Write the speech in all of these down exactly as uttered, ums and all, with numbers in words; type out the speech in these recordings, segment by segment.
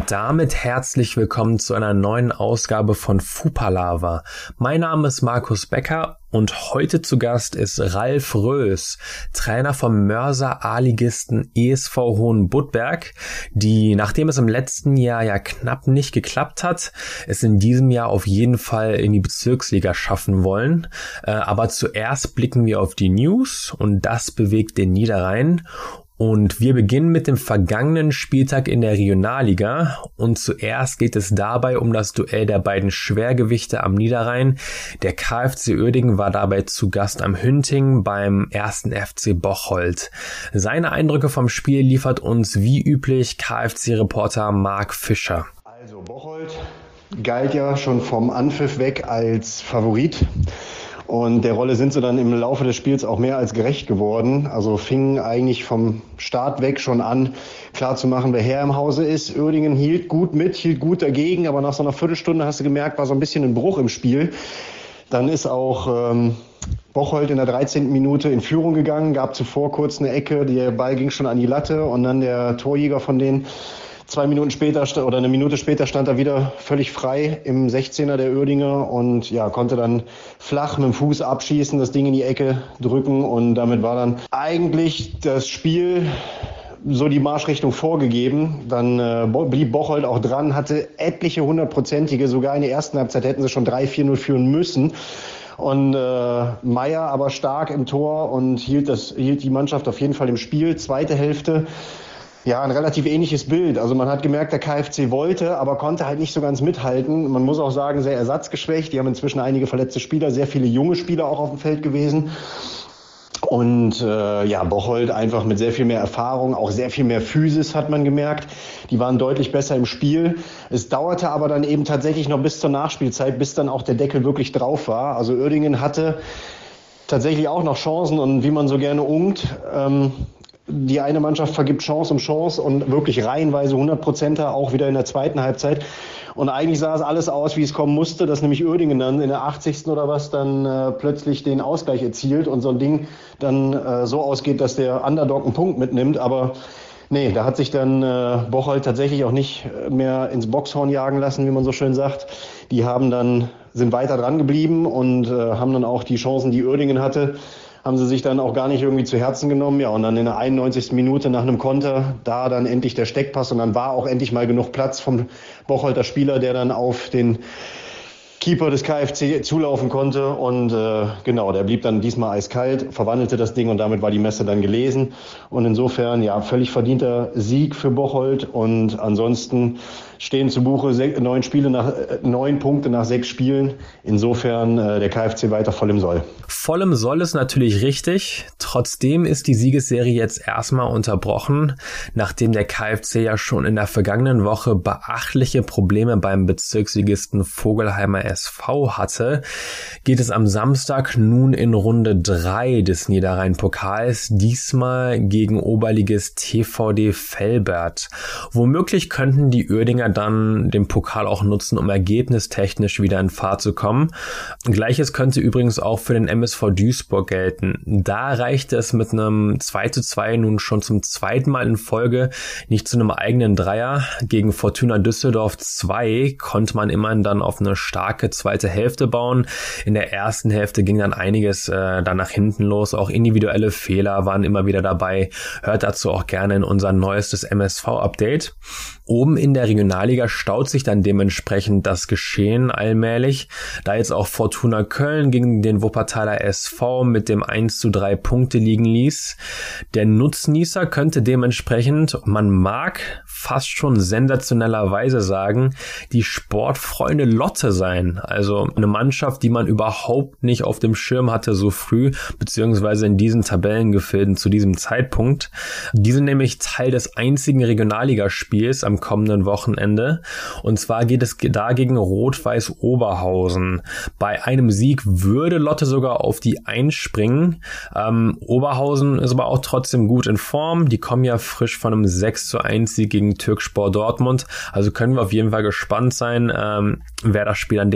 Und damit herzlich willkommen zu einer neuen Ausgabe von Fupalava. Mein Name ist Markus Becker und heute zu Gast ist Ralf Rös, Trainer vom Mörser A-Ligisten E S V Hohenbuttberg, die, nachdem es im letzten Jahr ja knapp nicht geklappt hat, es in diesem Jahr auf jeden Fall in die Bezirksliga schaffen wollen. Äh, aber zuerst blicken wir auf die News und das bewegt den Niederrhein. Und wir beginnen mit dem vergangenen Spieltag in der Regionalliga und zuerst geht es dabei um das Duell der beiden Schwergewichte am Niederrhein. Der KfC Uerdingen war dabei zu Gast am Hünting beim ersten F C Bocholt. Seine Eindrücke vom Spiel liefert uns wie üblich KfC-Reporter Marc Fischer. Also Bocholt galt ja schon vom Anpfiff weg als Favorit. Und der Rolle sind sie dann im Laufe des Spiels auch mehr als gerecht geworden. Also fingen eigentlich vom Start weg schon an, klar zu machen, wer Herr im Hause ist. Uerdingen hielt gut mit, hielt gut dagegen, aber nach so einer Viertelstunde hast du gemerkt, war so ein bisschen ein Bruch im Spiel. Dann ist auch ähm, Bocholt in der dreizehnten Minute in Führung gegangen, gab zuvor kurz eine Ecke, der Ball ging schon an die Latte und dann der Torjäger von denen. Zwei Minuten später oder eine Minute später stand er wieder völlig frei im sechzehner der Uerdinger und ja, konnte dann flach mit dem Fuß abschießen, das Ding in die Ecke drücken und damit war dann eigentlich das Spiel so die Marschrichtung vorgegeben. Dann äh, blieb Bocholt auch dran, hatte etliche hundertprozentige, sogar in der ersten Halbzeit hätten sie schon drei vier null führen müssen. Und äh, Meier aber stark im Tor und hielt, das, hielt die Mannschaft auf jeden Fall im Spiel. Zweite Hälfte. Ja, ein relativ ähnliches Bild. Also man hat gemerkt, der KfC wollte, aber konnte halt nicht so ganz mithalten. Man muss auch sagen, sehr ersatzgeschwächt. Die haben inzwischen einige verletzte Spieler, sehr viele junge Spieler auch auf dem Feld gewesen. Und äh, ja, Bocholt einfach mit sehr viel mehr Erfahrung, auch sehr viel mehr Physis hat man gemerkt. Die waren deutlich besser im Spiel. Es dauerte aber dann eben tatsächlich noch bis zur Nachspielzeit, bis dann auch der Deckel wirklich drauf war. Also Uerdingen hatte tatsächlich auch noch Chancen und wie man so gerne ungt, ähm, die eine Mannschaft vergibt Chance um Chance und wirklich reihenweise hundert Prozenter auch wieder in der zweiten Halbzeit. Und eigentlich sah es alles aus, wie es kommen musste, dass nämlich Uerdingen dann in der achtzigsten oder was dann äh, plötzlich den Ausgleich erzielt und so ein Ding dann äh, so ausgeht, dass der Underdog einen Punkt mitnimmt. Aber nee, da hat sich dann äh, Bocholt tatsächlich auch nicht mehr ins Boxhorn jagen lassen, wie man so schön sagt. Die haben dann, sind weiter dran geblieben und äh, haben dann auch die Chancen, die Uerdingen hatte, haben sie sich dann auch gar nicht irgendwie zu Herzen genommen. Ja, und dann in der einundneunzigsten Minute nach einem Konter, da dann endlich der Steckpass und dann war auch endlich mal genug Platz vom Bocholter Spieler, der dann auf den Keeper des KfC zulaufen konnte und äh, genau, der blieb dann diesmal eiskalt, verwandelte das Ding und damit war die Messe dann gelesen. Und insofern, ja, völlig verdienter Sieg für Bocholt und ansonsten stehen zu Buche se- neun Spiele nach äh, neun Punkte nach sechs Spielen. Insofern äh, der KfC weiter voll im Soll. Voll im Soll ist natürlich richtig. Trotzdem ist die Siegesserie jetzt erstmal unterbrochen, nachdem der KfC ja schon in der vergangenen Woche beachtliche Probleme beim Bezirksligisten Vogelheimer S V hatte, geht es am Samstag nun in Runde drei des Niederrhein-Pokals, diesmal gegen Oberligist T V D Velbert. Womöglich könnten die Uerdinger dann den Pokal auch nutzen, um ergebnistechnisch wieder in Fahrt zu kommen. Gleiches könnte übrigens auch für den M S V Duisburg gelten. Da reichte es mit einem zwei zu zwei nun schon zum zweiten Mal in Folge nicht zu einem eigenen Dreier. Gegen Fortuna Düsseldorf zwei konnte man immerhin dann auf eine starke zweite Hälfte bauen. In der ersten Hälfte ging dann einiges äh, dann nach hinten los. Auch individuelle Fehler waren immer wieder dabei. Hört dazu auch gerne in unser neuestes M S V-Update. Oben in der Regionalliga staut sich dann dementsprechend das Geschehen allmählich, da jetzt auch Fortuna Köln gegen den Wuppertaler S V mit dem eins zu drei Punkte liegen ließ. Der Nutznießer könnte dementsprechend, man mag fast schon sensationellerweise sagen, die Sportfreunde Lotte sein. Also eine Mannschaft, die man überhaupt nicht auf dem Schirm hatte so früh, beziehungsweise in diesen Tabellengefilden zu diesem Zeitpunkt. Die sind nämlich Teil des einzigen Regionalligaspiels am kommenden Wochenende. Und zwar geht es da gegen Rot-Weiß Oberhausen. Bei einem Sieg würde Lotte sogar auf die eins springen. Ähm, Oberhausen ist aber auch trotzdem gut in Form. Die kommen ja frisch von einem sechs zu eins Sieg gegen Türkspor Dortmund. Also können wir auf jeden Fall gespannt sein, ähm, wer das Spiel an dem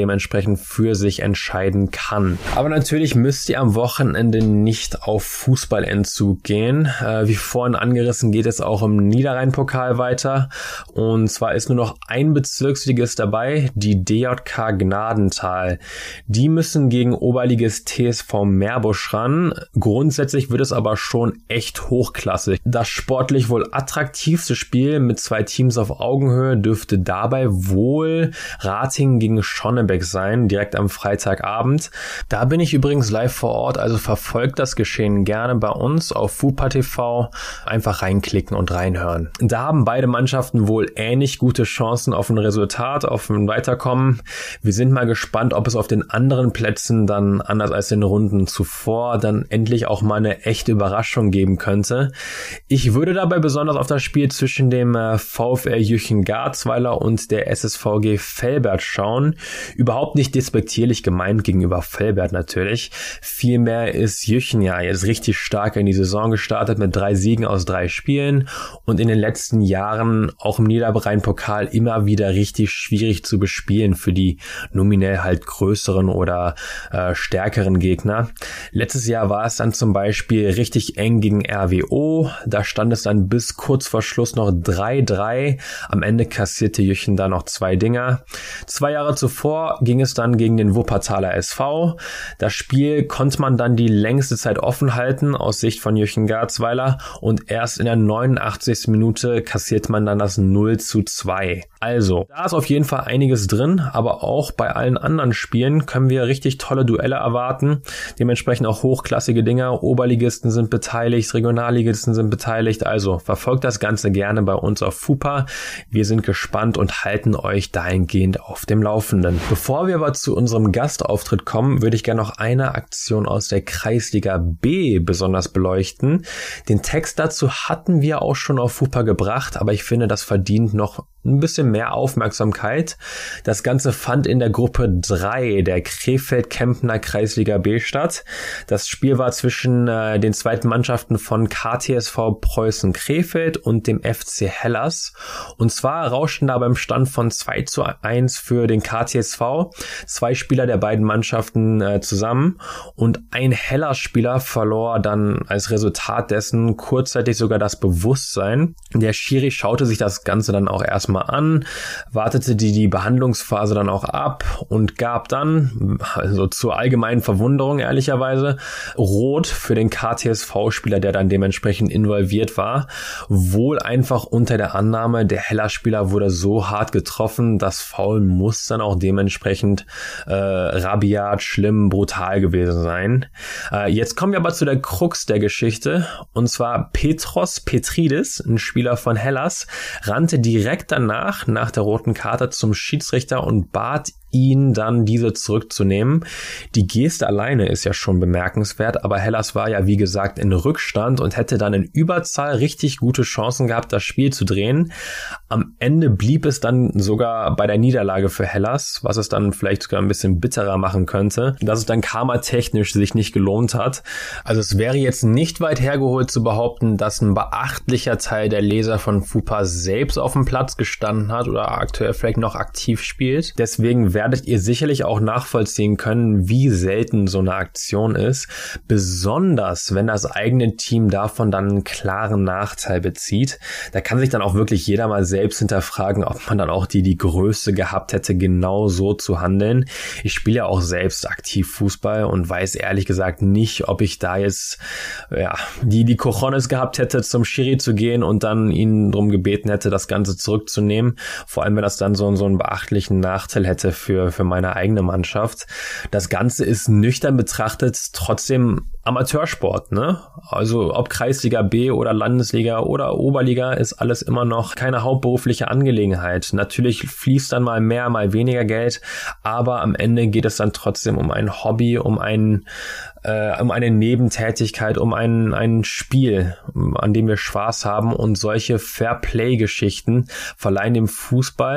dementsprechend für sich entscheiden kann. Aber natürlich müsst ihr am Wochenende nicht auf Fußballentzug gehen. Äh, wie vorhin angerissen geht es auch im Niederrhein-Pokal weiter. Und zwar ist nur noch ein Bezirksligist dabei, die D J K Gnadenthal. Die müssen gegen Oberligist T S V Meerbusch ran. Grundsätzlich wird es aber schon echt hochklassig. Das sportlich wohl attraktivste Spiel mit zwei Teams auf Augenhöhe dürfte dabei wohl Ratingen gegen Schonnebeck sein, direkt am Freitagabend. Da bin ich übrigens live vor Ort, also verfolgt das Geschehen gerne bei uns auf FUPA T V. Einfach reinklicken und reinhören. Da haben beide Mannschaften wohl ähnlich gute Chancen auf ein Resultat, auf ein Weiterkommen. Wir sind mal gespannt, ob es auf den anderen Plätzen dann, anders als in den Runden zuvor, dann endlich auch mal eine echte Überraschung geben könnte. Ich würde dabei besonders auf das Spiel zwischen dem VfL Jüchen-Garzweiler und der S S V G Velbert schauen. Überhaupt nicht despektierlich gemeint gegenüber Velbert natürlich. Vielmehr ist Jüchen ja jetzt richtig stark in die Saison gestartet mit drei Siegen aus drei Spielen und in den letzten Jahren auch im Niederrhein-Pokal immer wieder richtig schwierig zu bespielen für die nominell halt größeren oder äh, stärkeren Gegner. Letztes Jahr war es dann zum Beispiel richtig eng gegen R W O. Da stand es dann bis kurz vor Schluss noch drei drei. Am Ende kassierte Jüchen da noch zwei Dinger. Zwei Jahre zuvor ging es dann gegen den Wuppertaler S V. Das Spiel konnte man dann die längste Zeit offen halten aus Sicht von Jüchen-Garzweiler und erst in der neunundachtzigsten Minute kassiert man dann das null zu zwei. Also, da ist auf jeden Fall einiges drin, aber auch bei allen anderen Spielen können wir richtig tolle Duelle erwarten. Dementsprechend auch hochklassige Dinger. Oberligisten sind beteiligt, Regionalligisten sind beteiligt. Also, verfolgt das Ganze gerne bei uns auf FUPA. Wir sind gespannt und halten euch dahingehend auf dem Laufenden. Bevor wir aber zu unserem Gastauftritt kommen, würde ich gerne noch eine Aktion aus der Kreisliga B besonders beleuchten. Den Text dazu hatten wir auch schon auf FUPA gebracht, aber ich finde, das verdient noch ein bisschen mehr Aufmerksamkeit. Das Ganze fand in der Gruppe drei der Krefeld-Kemptner Kreisliga B statt. Das Spiel war zwischen äh, den zweiten Mannschaften von K T S V Preußen Krefeld und dem F C Hellas. Und zwar rauschten da beim Stand von zwei zu eins für den K T S V zwei Spieler der beiden Mannschaften äh, zusammen und ein Hellas-Spieler verlor dann als Resultat dessen kurzzeitig sogar das Bewusstsein. Der Schiri schaute sich das Ganze dann auch erstmal an, wartete die, die Behandlungsphase dann auch ab und gab dann, also zur allgemeinen Verwunderung ehrlicherweise, Rot für den K T S V-Spieler, der dann dementsprechend involviert war. Wohl einfach unter der Annahme, der Hellas-Spieler wurde so hart getroffen, das Foul muss dann auch dementsprechend äh, rabiat, schlimm, brutal gewesen sein. Äh, jetzt kommen wir aber zu der Krux der Geschichte, und zwar Petros Petridis, ein Spieler von Hellas, rannte direkt danach Nach, nach der roten Karte zum Schiedsrichter und bat ihn dann, diese zurückzunehmen. Die Geste alleine ist ja schon bemerkenswert, aber Hellas war ja wie gesagt in Rückstand und hätte dann in Überzahl richtig gute Chancen gehabt, das Spiel zu drehen. Am Ende blieb es dann sogar bei der Niederlage für Hellas, was es dann vielleicht sogar ein bisschen bitterer machen könnte, dass es dann karmatechnisch sich nicht gelohnt hat. Also es wäre jetzt nicht weit hergeholt zu behaupten, dass ein beachtlicher Teil der Leser von FUPA selbst auf dem Platz gestanden hat oder aktuell vielleicht noch aktiv spielt. Deswegen werdet ihr sicherlich auch nachvollziehen können, wie selten so eine Aktion ist, besonders wenn das eigene Team davon dann einen klaren Nachteil bezieht. Da kann sich dann auch wirklich jeder mal selbst hinterfragen, ob man dann auch die die Größe gehabt hätte, genau so zu handeln. Ich spiele ja auch selbst aktiv Fußball und weiß ehrlich gesagt nicht, ob ich da jetzt ja die die Cojones gehabt hätte, zum Schiri zu gehen und dann ihn darum gebeten hätte, das Ganze zurückzunehmen. Vor allem, wenn das dann so, so einen beachtlichen Nachteil hätte für, für meine eigene Mannschaft. Das Ganze ist nüchtern betrachtet trotzdem Amateursport, ne? Also ob Kreisliga B oder Landesliga oder Oberliga ist alles immer noch keine hauptberufliche Angelegenheit. Natürlich fließt dann mal mehr, mal weniger Geld, aber am Ende geht es dann trotzdem um ein Hobby, um ein äh, um eine Nebentätigkeit, um ein ein Spiel, an dem wir Spaß haben, und solche Fair-Play-Geschichten verleihen dem Fußball,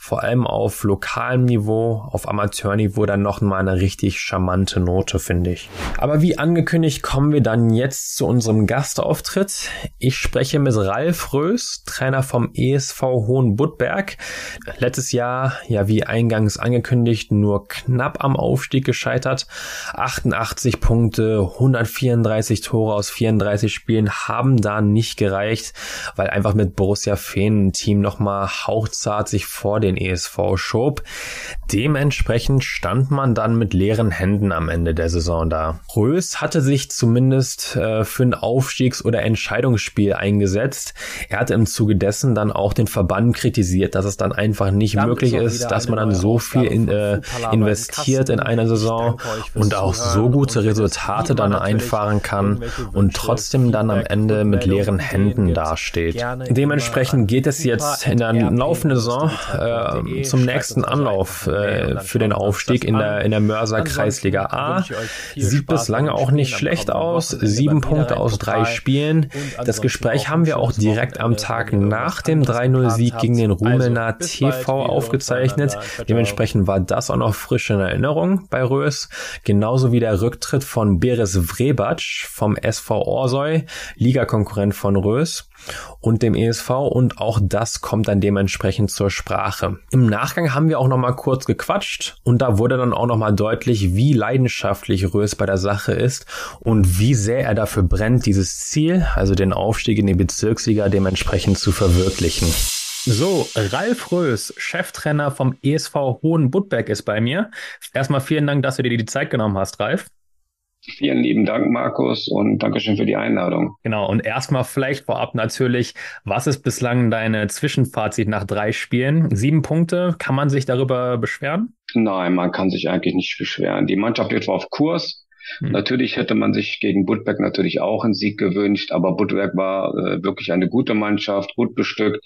vor allem auf lokalem Niveau, auf Amateurniveau dann nochmal eine richtig charmante Note, finde ich. Aber wie angekündigt kommen wir dann jetzt zu unserem Gastauftritt. Ich spreche mit Ralf Rös, Trainer vom E S V Hohenbuttberg. Letztes Jahr, ja wie eingangs angekündigt, nur knapp am Aufstieg gescheitert. achtundachtzig Punkte, hundertvierunddreißig Tore aus vierunddreißig Spielen haben da nicht gereicht, weil einfach mit Borussia Fehn ein Team nochmal hauchzart sich vor den E S V schob. Dementsprechend stand man dann mit leeren Händen am Ende der Saison da. Rös hatte sich zumindest äh, für ein Aufstiegs- oder Entscheidungsspiel eingesetzt. Er hatte im Zuge dessen dann auch den Verband kritisiert, dass es dann einfach nicht Damit möglich ist, dass man dann so viel in, äh, investiert in einer Saison und auch so gute Resultate dann einfahren kann und trotzdem dann am Ende mit leeren Händen dasteht. Dementsprechend geht es jetzt in der laufenden Saison äh, zum nächsten Anlauf äh, für den Aufstieg in der, in der Mörser Kreisliga A. Sieht bislang auch nicht schlecht aus. Sieben Punkte aus drei Spielen. Das Gespräch haben wir auch direkt am Tag nach dem drei null Sieg gegen den Rumelner T V aufgezeichnet. Dementsprechend war das auch noch frisch in Erinnerung bei Rös. Genauso wie der Rücktritt von Beres Vrebac vom S V Orsoy, Ligakonkurrent von Rös und dem E S V, und auch das kommt dann dementsprechend zur Sprache. Im Nachgang haben wir auch noch mal kurz gequatscht und da wurde dann auch noch mal deutlich, wie leidenschaftlich Rös bei der Sache ist und wie sehr er dafür brennt, dieses Ziel, also den Aufstieg in die Bezirksliga, dementsprechend zu verwirklichen. So, Ralf Rös, Cheftrainer vom E S V Hohenbuttberg, ist bei mir. Erstmal vielen Dank, dass du dir die Zeit genommen hast, Ralf. Vielen lieben Dank, Markus, und Dankeschön für die Einladung. Genau, und erstmal vielleicht vorab natürlich, was ist bislang deine Zwischenfazit nach drei Spielen? Sieben Punkte, kann man sich darüber beschweren? Nein, man kann sich eigentlich nicht beschweren. Die Mannschaft wird auf Kurs. Hm. Natürlich hätte man sich gegen Buttberg natürlich auch einen Sieg gewünscht, aber Buttberg war äh, wirklich eine gute Mannschaft, gut bestückt,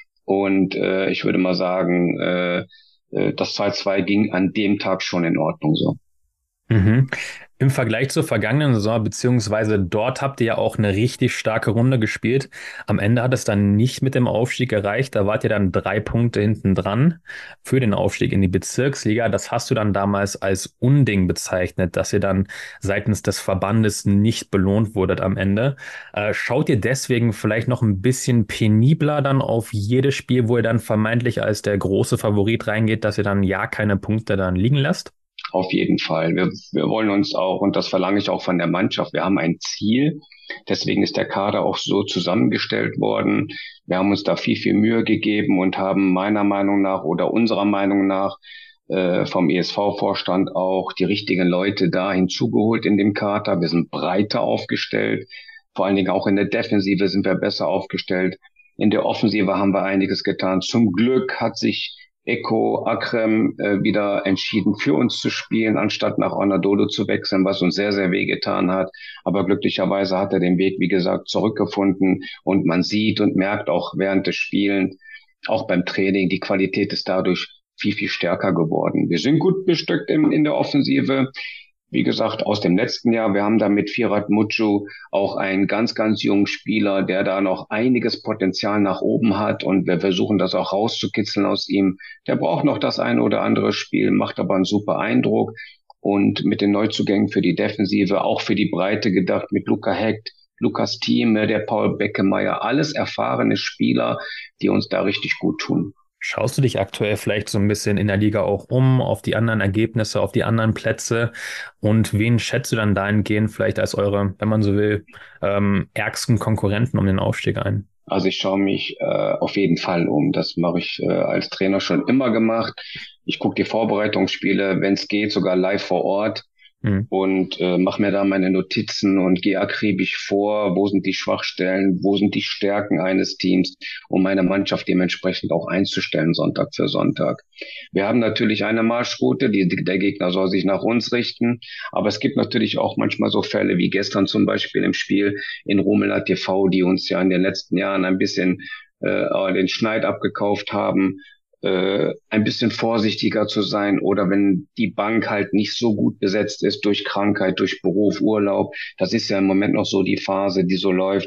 und äh, ich würde mal sagen, äh, äh, das zwei zwei ging an dem Tag schon in Ordnung so. Mhm. Im Vergleich zur vergangenen Saison, beziehungsweise dort habt ihr ja auch eine richtig starke Runde gespielt. Am Ende hat es dann nicht mit dem Aufstieg gereicht. Da wart ihr dann drei Punkte hinten dran für den Aufstieg in die Bezirksliga. Das hast du dann damals als Unding bezeichnet, dass ihr dann seitens des Verbandes nicht belohnt wurdet am Ende. Äh, schaut ihr deswegen vielleicht noch ein bisschen penibler dann auf jedes Spiel, wo ihr dann vermeintlich als der große Favorit reingeht, dass ihr dann ja keine Punkte dann liegen lasst? Auf jeden Fall. Wir, wir wollen uns auch, und das verlange ich auch von der Mannschaft, wir haben ein Ziel. Deswegen ist der Kader auch so zusammengestellt worden. Wir haben uns da viel, viel Mühe gegeben und haben meiner Meinung nach oder unserer Meinung nach äh, vom E S V-Vorstand auch die richtigen Leute da hinzugeholt in dem Kader. Wir sind breiter aufgestellt. Vor allen Dingen auch in der Defensive sind wir besser aufgestellt. In der Offensive haben wir einiges getan. Zum Glück hat sich Eko Akrem äh, wieder entschieden, für uns zu spielen, anstatt nach Anadolu zu wechseln, was uns sehr, sehr wehgetan hat. Aber glücklicherweise hat er den Weg, wie gesagt, zurückgefunden. Und man sieht und merkt auch während des Spielens, auch beim Training, die Qualität ist dadurch viel, viel stärker geworden. Wir sind gut bestückt in, in der Offensive. Wie gesagt, aus dem letzten Jahr, wir haben da mit Firat Mucu auch einen ganz, ganz jungen Spieler, der da noch einiges Potenzial nach oben hat, und wir versuchen das auch rauszukitzeln aus ihm. Der braucht noch das ein oder andere Spiel, macht aber einen super Eindruck, und mit den Neuzugängen für die Defensive, auch für die Breite gedacht, mit Luca Hecht, Lukas Thieme, der Paul Beckemeyer, alles erfahrene Spieler, die uns da richtig gut tun. Schaust du dich aktuell vielleicht so ein bisschen in der Liga auch um, auf die anderen Ergebnisse, auf die anderen Plätze, und wen schätzt du dann dahingehend vielleicht als eure, wenn man so will, ähm, ärgsten Konkurrenten um den Aufstieg ein? Also ich schaue mich äh, auf jeden Fall um. Das mache ich äh, als Trainer schon immer gemacht. Ich gucke die Vorbereitungsspiele, wenn es geht, sogar live vor Ort. Mhm. Und äh, mache mir da meine Notizen und gehe akribisch vor, wo sind die Schwachstellen, wo sind die Stärken eines Teams, um meine Mannschaft dementsprechend auch einzustellen, Sonntag für Sonntag. Wir haben natürlich eine Marschroute, die, der Gegner soll sich nach uns richten, aber es gibt natürlich auch manchmal so Fälle wie gestern zum Beispiel im Spiel in Rumelner T V, die uns ja in den letzten Jahren ein bisschen äh, den Schneid abgekauft haben, äh, ein bisschen vorsichtiger zu sein, oder wenn die Bank halt nicht so gut besetzt ist durch Krankheit, durch Beruf, Urlaub. Das ist ja im Moment noch so die Phase, die so läuft.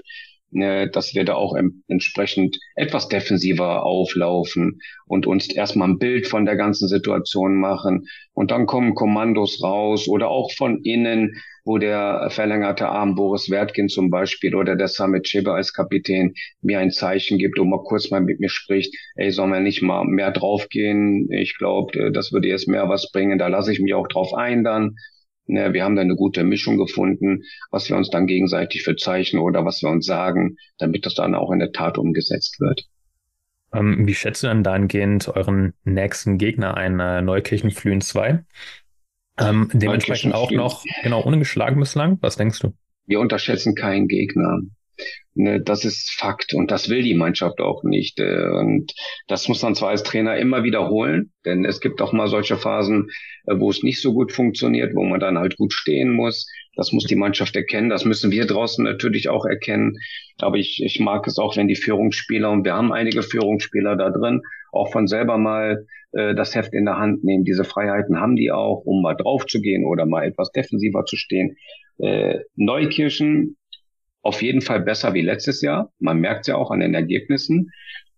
äh, dass wir da auch em- entsprechend etwas defensiver auflaufen und uns erstmal ein Bild von der ganzen Situation machen. Und dann kommen Kommandos raus oder auch von innen, wo der verlängerte Arm Boris Wertkin zum Beispiel oder der Samit Cebe als Kapitän mir ein Zeichen gibt und mal kurz mal mit mir spricht, ey, sollen wir nicht mal mehr draufgehen? Ich glaube, das würde jetzt mehr was bringen. Da lasse ich mich auch drauf ein dann. Ne, wir haben da eine gute Mischung gefunden, was wir uns dann gegenseitig für Zeichen oder was wir uns sagen, damit das dann auch in der Tat umgesetzt wird. Ähm, wie schätzt du dann dahingehend euren nächsten Gegner ein, äh, Neukirchen Flühen zwei? Ähm, dementsprechend auch Neukirchen-Flühen. noch, genau, ungeschlagen bislang. Was denkst du? Wir unterschätzen keinen Gegner. Ne, das ist Fakt und das will die Mannschaft auch nicht. äh, Und das muss man zwar als Trainer immer wiederholen, denn es gibt auch mal solche Phasen, äh, wo es nicht so gut funktioniert, wo man dann halt gut stehen muss. Das muss die Mannschaft erkennen. Das müssen wir draußen natürlich auch erkennen. Aber ich, ich mag es auch, wenn die Führungsspieler, und wir haben einige Führungsspieler da drin, auch von selber mal äh, das Heft in der Hand nehmen. Diese Freiheiten haben die auch, um mal drauf zu gehen oder mal etwas defensiver zu stehen. Äh, Neukirchen auf jeden Fall besser wie letztes Jahr. Man merkt ja auch an den Ergebnissen.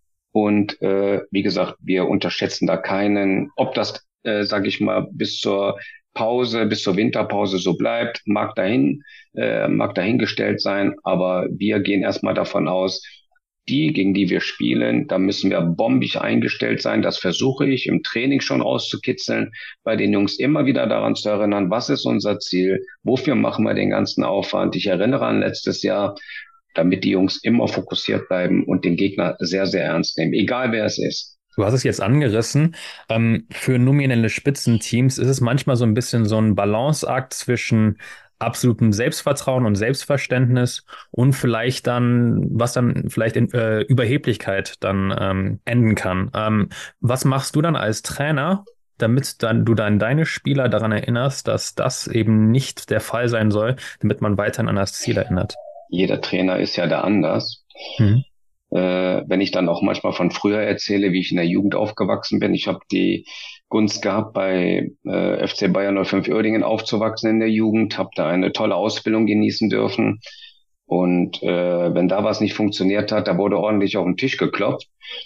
Und äh, wie gesagt, wir unterschätzen da keinen. Ob das, äh, sage ich mal, bis zur Pause, bis zur Winterpause so bleibt, mag dahin, äh, mag dahingestellt sein. Aber wir gehen erstmal davon aus, die, gegen die wir spielen, da müssen wir bombig eingestellt sein. Das versuche ich im Training schon rauszukitzeln, bei den Jungs immer wieder daran zu erinnern, was ist unser Ziel, wofür machen wir den ganzen Aufwand. Ich erinnere an letztes Jahr, damit die Jungs immer fokussiert bleiben und den Gegner sehr, sehr ernst nehmen, egal wer es ist. Du hast es jetzt angerissen. Ähm, für nominelle Spitzenteams ist es manchmal so ein bisschen so ein Balanceakt zwischen absolutem Selbstvertrauen und Selbstverständnis und vielleicht dann, was dann vielleicht in äh, Überheblichkeit dann ähm, enden kann. Ähm, was machst du dann als Trainer, damit dann du dann deine Spieler daran erinnerst, dass das eben nicht der Fall sein soll, damit man weiterhin an das Ziel erinnert? Jeder Trainer ist ja da anders. Mhm. Äh, wenn ich dann auch manchmal von früher erzähle, wie ich in der Jugend aufgewachsen bin. Ich habe die Gunst gehabt, bei äh, F C Bayern null fünf Uerdingen aufzuwachsen in der Jugend, habe da eine tolle Ausbildung genießen dürfen. Und äh, wenn da was nicht funktioniert hat, da wurde ordentlich auf den Tisch geklopft.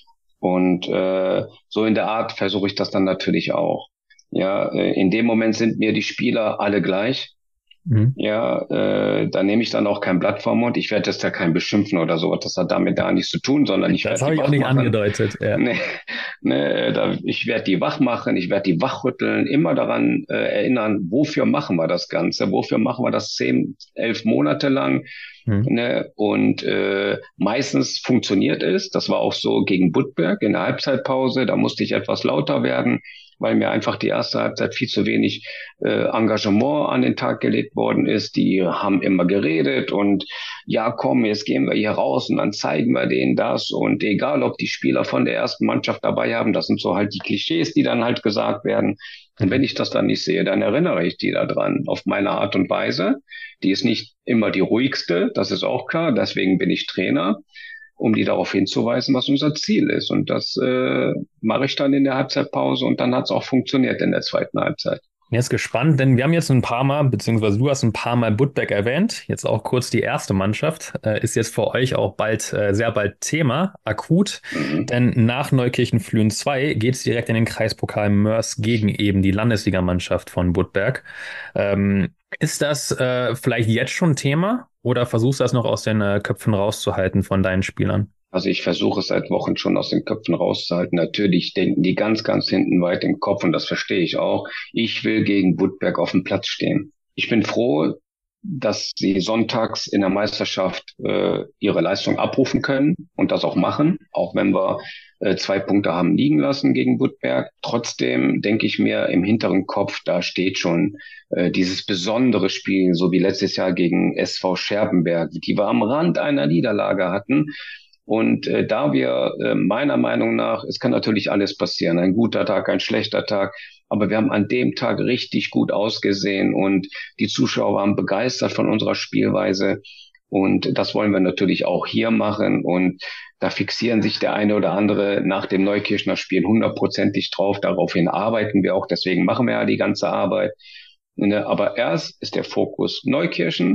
Und äh, so in der Art versuche ich das dann natürlich auch. Ja, äh, in dem Moment sind mir die Spieler alle gleich. Mhm. Ja, äh, da nehme ich dann auch kein Blatt vom Mund. Ich werde jetzt ja kein beschimpfen oder so. Das hat damit gar nichts zu tun, sondern ich Das werde habe die ich auch wach nicht machen. angedeutet. Ja. Nee, nee, da, ich werde die wach machen, ich werde die wachrütteln, immer daran äh, erinnern, wofür machen wir das Ganze, wofür machen wir das zehn, elf Monate lang. Mhm. Ne? Und äh, meistens funktioniert es. Das war auch so gegen Budberg in der Halbzeitpause. Da musste ich etwas lauter werden, weil mir einfach die erste Halbzeit viel zu wenig äh, Engagement an den Tag gelegt worden ist. Die haben immer geredet und ja, komm, jetzt gehen wir hier raus und dann zeigen wir denen das. Und egal, ob die Spieler von der ersten Mannschaft dabei haben, das sind so halt die Klischees, die dann halt gesagt werden. Und wenn ich das dann nicht sehe, dann erinnere ich die da dran auf meine Art und Weise. Die ist nicht immer die ruhigste, das ist auch klar. Deswegen bin ich Trainer, um die darauf hinzuweisen, was unser Ziel ist. Und das äh, mache ich dann in der Halbzeitpause und dann hat es auch funktioniert in der zweiten Halbzeit. Jetzt gespannt, denn wir haben jetzt ein paar Mal, beziehungsweise du hast ein paar Mal Budberg erwähnt, jetzt auch kurz die erste Mannschaft, äh, ist jetzt für euch auch bald, äh, sehr bald Thema, akut, Mhm. denn nach Neukirchen Flühen zwei geht es direkt in den Kreispokal Mörs gegen eben die Landesligamannschaft von Budberg. Ähm, ist das äh, vielleicht jetzt schon Thema oder versuchst du das noch aus den äh, Köpfen rauszuhalten von deinen Spielern? Also ich versuche es seit Wochen schon aus den Köpfen rauszuhalten. Natürlich denken die ganz, ganz hinten weit im Kopf und das verstehe ich auch. Ich will gegen Budberg auf dem Platz stehen. Ich bin froh, dass sie sonntags in der Meisterschaft äh, ihre Leistung abrufen können und das auch machen, auch wenn wir äh, zwei Punkte haben liegen lassen gegen Budberg. Trotzdem denke ich mir im hinteren Kopf, da steht schon äh, dieses besondere Spiel, so wie letztes Jahr gegen S V Scherbenberg, die wir am Rand einer Niederlage hatten. Und äh, da wir äh, meiner Meinung nach, es kann natürlich alles passieren, ein guter Tag, ein schlechter Tag, aber wir haben an dem Tag richtig gut ausgesehen und die Zuschauer waren begeistert von unserer Spielweise und das wollen wir natürlich auch hier machen und da fixieren sich der eine oder andere nach dem Neukirchner Spiel hundertprozentig drauf, daraufhin arbeiten wir auch, deswegen machen wir ja die ganze Arbeit. Aber erst ist der Fokus Neukirchen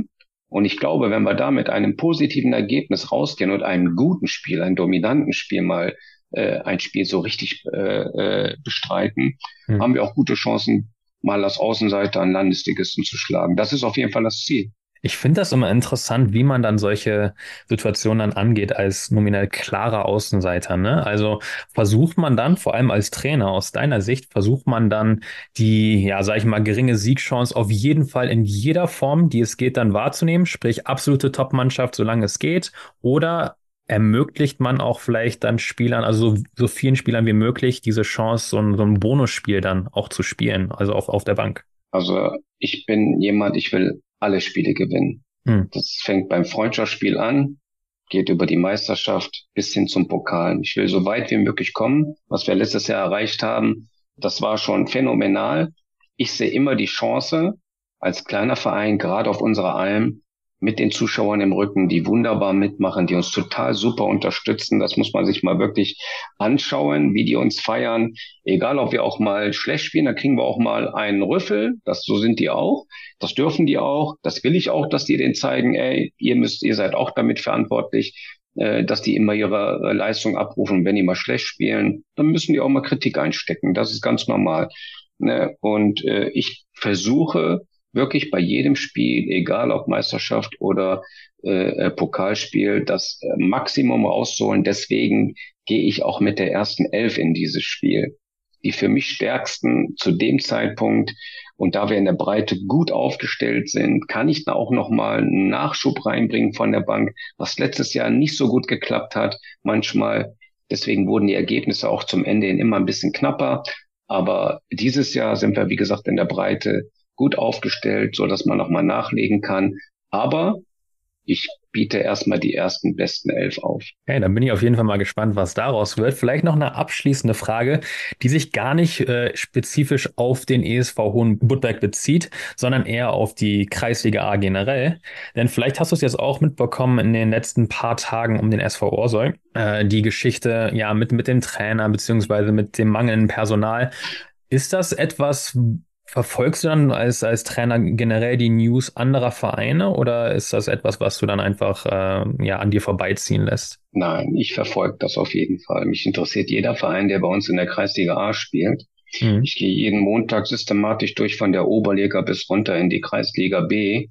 Und ich glaube, wenn wir da mit einem positiven Ergebnis rausgehen und einem guten Spiel, einem dominanten Spiel mal äh, ein Spiel so richtig äh, äh, bestreiten, hm. haben wir auch gute Chancen, mal als Außenseiter einen Landesligisten zu schlagen. Das ist auf jeden Fall das Ziel. Ich finde das immer interessant, wie man dann solche Situationen dann angeht als nominell klarer Außenseiter, ne? Also versucht man dann, vor allem als Trainer aus deiner Sicht, versucht man dann die, ja, sag ich mal, geringe Siegchance auf jeden Fall in jeder Form, die es geht, dann wahrzunehmen, sprich absolute Top-Mannschaft, solange es geht, oder ermöglicht man auch vielleicht dann Spielern, also so, so vielen Spielern wie möglich, diese Chance, so ein, so ein Bonusspiel dann auch zu spielen, also auf, auf der Bank? Also ich bin jemand, ich will alle Spiele gewinnen. Hm. Das fängt beim Freundschaftsspiel an, geht über die Meisterschaft bis hin zum Pokal. Ich will so weit wie möglich kommen. Was wir letztes Jahr erreicht haben, das war schon phänomenal. Ich sehe immer die Chance, als kleiner Verein, gerade auf unserer Alm, mit den Zuschauern im Rücken, die wunderbar mitmachen, die uns total super unterstützen. Das muss man sich mal wirklich anschauen, wie die uns feiern. Egal, ob wir auch mal schlecht spielen, dann kriegen wir auch mal einen Rüffel. Das, so sind die auch. Das dürfen die auch. Das will ich auch, dass die denen zeigen, ey, ihr müsst, ihr seid auch damit verantwortlich, äh, dass die immer ihre Leistung abrufen. Wenn die mal schlecht spielen, dann müssen die auch mal Kritik einstecken. Das ist ganz normal. Ne? Und äh, ich versuche, wirklich bei jedem Spiel, egal ob Meisterschaft oder äh, Pokalspiel, das Maximum rauszuholen. Deswegen gehe ich auch mit der ersten Elf in dieses Spiel. Die für mich stärksten zu dem Zeitpunkt, und da wir in der Breite gut aufgestellt sind, kann ich da auch nochmal einen Nachschub reinbringen von der Bank, was letztes Jahr nicht so gut geklappt hat manchmal. Deswegen wurden die Ergebnisse auch zum Ende hin immer ein bisschen knapper. Aber dieses Jahr sind wir, wie gesagt, in der Breite gut aufgestellt, so dass man nochmal nachlegen kann. Aber ich biete erstmal die ersten besten elf auf. Okay, dann bin ich auf jeden Fall mal gespannt, was daraus wird. Vielleicht noch eine abschließende Frage, die sich gar nicht äh, spezifisch auf den E S V Hohenbuttberg bezieht, sondern eher auf die Kreisliga A generell. Denn vielleicht hast du es jetzt auch mitbekommen in den letzten paar Tagen um den S V Orsoy. Äh, die Geschichte ja mit, mit dem Trainer beziehungsweise mit dem mangelnden Personal. Ist das etwas... Verfolgst du dann als, als Trainer generell die News anderer Vereine oder ist das etwas, was du dann einfach äh, ja, an dir vorbeiziehen lässt? Nein, ich verfolge das auf jeden Fall. Mich interessiert jeder Verein, der bei uns in der Kreisliga A spielt. Mhm. Ich gehe jeden Montag systematisch durch von der Oberliga bis runter in die Kreisliga B.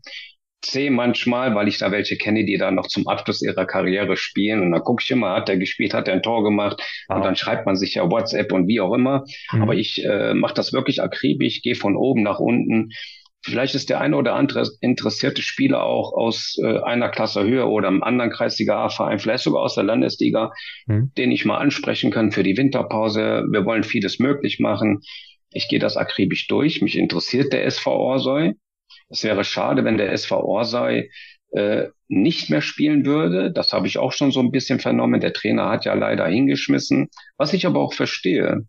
C manchmal, weil ich da welche kenne, die da noch zum Abschluss ihrer Karriere spielen. Und dann gucke ich immer, hat der gespielt, hat der ein Tor gemacht. Ah. Und dann schreibt man sich ja WhatsApp und wie auch immer. Mhm. Aber ich äh, mache das wirklich akribisch, gehe von oben nach unten. Vielleicht ist der eine oder andere interessierte Spieler auch aus äh, einer Klasse höher oder einem anderen Kreisliga-A-Verein, vielleicht sogar aus der Landesliga, mhm. den ich mal ansprechen kann für die Winterpause. Wir wollen vieles möglich machen. Ich gehe das akribisch durch. Mich interessiert der S V Orsoy. Es wäre schade, wenn der S V Orsoy äh, nicht mehr spielen würde. Das habe ich auch schon so ein bisschen vernommen. Der Trainer hat ja leider hingeschmissen, was ich aber auch verstehe.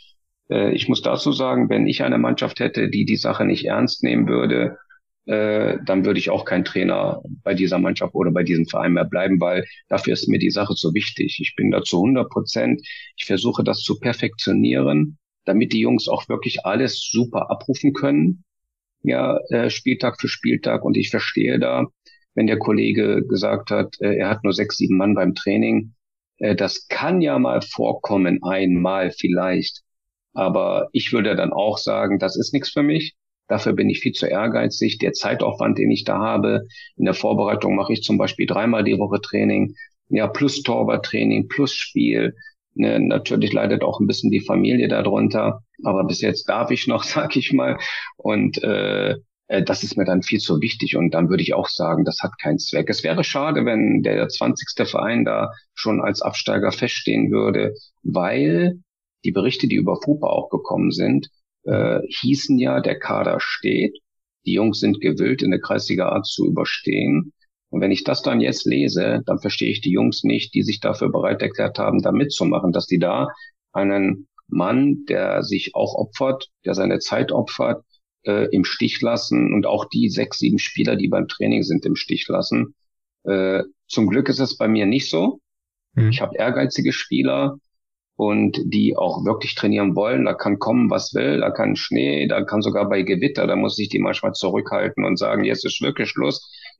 Äh, ich muss dazu sagen, wenn ich eine Mannschaft hätte, die die Sache nicht ernst nehmen würde, äh, dann würde ich auch kein Trainer bei dieser Mannschaft oder bei diesem Verein mehr bleiben, weil dafür ist mir die Sache so wichtig. Ich bin da zu hundert Prozent. Ich versuche das zu perfektionieren, damit die Jungs auch wirklich alles super abrufen können. Ja, äh, Spieltag für Spieltag. Und ich verstehe da, wenn der Kollege gesagt hat, äh, er hat nur sechs, sieben Mann beim Training. Äh, das kann ja mal vorkommen, einmal vielleicht. Aber ich würde dann auch sagen, das ist nichts für mich. Dafür bin ich viel zu ehrgeizig. Der Zeitaufwand, den ich da habe, in der Vorbereitung mache ich zum Beispiel dreimal die Woche Training, ja, plus Torwarttraining, plus Spiel. Ne, natürlich leidet auch ein bisschen die Familie darunter, aber bis jetzt darf ich noch, sag ich mal, und äh, das ist mir dann viel zu wichtig und dann würde ich auch sagen, das hat keinen Zweck. Es wäre schade, wenn der zwanzigste Verein da schon als Absteiger feststehen würde, weil die Berichte, die über FUPA auch gekommen sind, äh, hießen ja, der Kader steht, die Jungs sind gewillt, in der Kreisliga A zu überstehen. Und wenn ich das dann jetzt lese, dann verstehe ich die Jungs nicht, die sich dafür bereit erklärt haben, da mitzumachen, dass die da einen Mann, der sich auch opfert, der seine Zeit opfert, äh, im Stich lassen und auch die sechs, sieben Spieler, die beim Training sind, im Stich lassen. Äh, zum Glück ist es bei mir nicht so. Mhm. Ich habe ehrgeizige Spieler und die auch wirklich trainieren wollen. Da kann kommen, was will, da kann Schnee, da kann sogar bei Gewitter, da muss ich die manchmal zurückhalten und sagen, jetzt ist wirklich Schluss.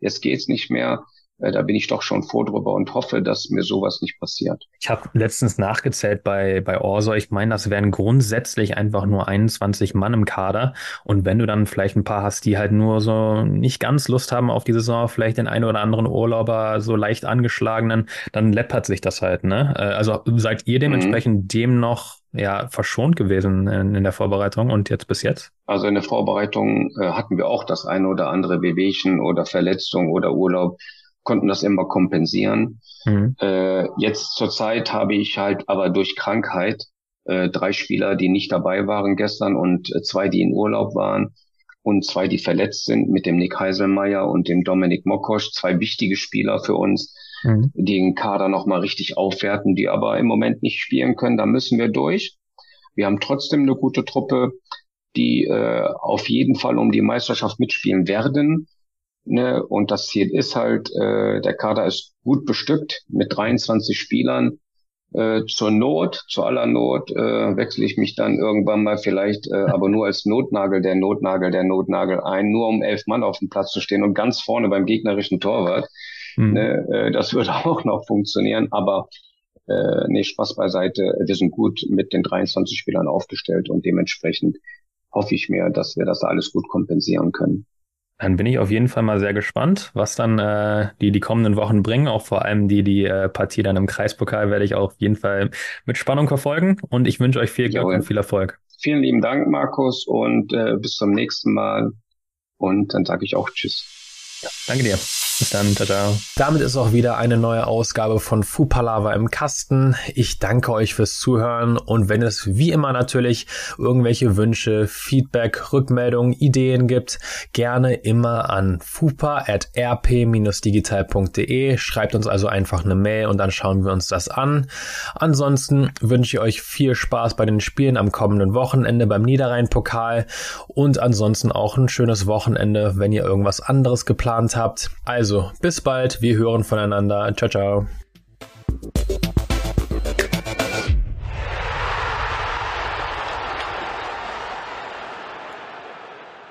jetzt geht's nicht mehr. Da bin ich doch schon froh drüber und hoffe, dass mir sowas nicht passiert. Ich habe letztens nachgezählt bei bei Orso. Ich meine, das wären grundsätzlich einfach nur einundzwanzig Mann im Kader. Und wenn du dann vielleicht ein paar hast, die halt nur so nicht ganz Lust haben auf die Saison, vielleicht den einen oder anderen Urlauber, so leicht angeschlagenen, dann läppert sich das halt, ne? Also seid ihr dementsprechend mhm. dem noch ja verschont gewesen in, in der Vorbereitung und jetzt bis jetzt? Also in der Vorbereitung äh, hatten wir auch das eine oder andere Wehwehchen oder Verletzung oder Urlaub, konnten das immer kompensieren. Mhm. Äh, jetzt zurzeit habe ich halt aber durch Krankheit äh, drei Spieler, die nicht dabei waren gestern und äh, zwei, die in Urlaub waren und zwei, die verletzt sind, mit dem Nick Heiselmeier und dem Dominik Mokosch, zwei wichtige Spieler für uns, mhm. die den Kader nochmal richtig aufwerten, die aber im Moment nicht spielen können. Da müssen wir durch. Wir haben trotzdem eine gute Truppe, die äh, auf jeden Fall um die Meisterschaft mitspielen werden. Ne, und das Ziel ist halt, äh, der Kader ist gut bestückt mit dreiundzwanzig Spielern. Äh, zur Not, zu aller Not äh, wechsle ich mich dann irgendwann mal vielleicht, äh, aber nur als Notnagel, der Notnagel, der Notnagel ein, nur um elf Mann auf dem Platz zu stehen und ganz vorne beim gegnerischen Torwart. Mhm. Ne, äh, das würde auch noch funktionieren, aber äh, nee, Spaß beiseite. Wir sind gut mit den dreiundzwanzig Spielern aufgestellt und dementsprechend hoffe ich mir, dass wir das alles gut kompensieren können. Dann bin ich auf jeden Fall mal sehr gespannt, was dann äh, die die kommenden Wochen bringen. Auch vor allem die die äh, Partie dann im Kreispokal werde ich auch auf jeden Fall mit Spannung verfolgen. Und ich wünsche euch viel Glück Jawohl. und viel Erfolg. Vielen lieben Dank, Markus, und äh, bis zum nächsten Mal. Und dann sage ich auch Tschüss. Ja, danke dir. Bis dann, ciao, ciao. Damit ist auch wieder eine neue Ausgabe von Fupalava im Kasten. Ich danke euch fürs Zuhören und wenn es wie immer natürlich irgendwelche Wünsche, Feedback, Rückmeldungen, Ideen gibt, gerne immer an fupa at r p dash digital punkt d e. Schreibt uns also einfach eine Mail und dann schauen wir uns das an. Ansonsten wünsche ich euch viel Spaß bei den Spielen am kommenden Wochenende beim Niederrhein-Pokal und ansonsten auch ein schönes Wochenende, wenn ihr irgendwas anderes geplant habt. Also, bis bald, wir hören voneinander. Ciao, ciao.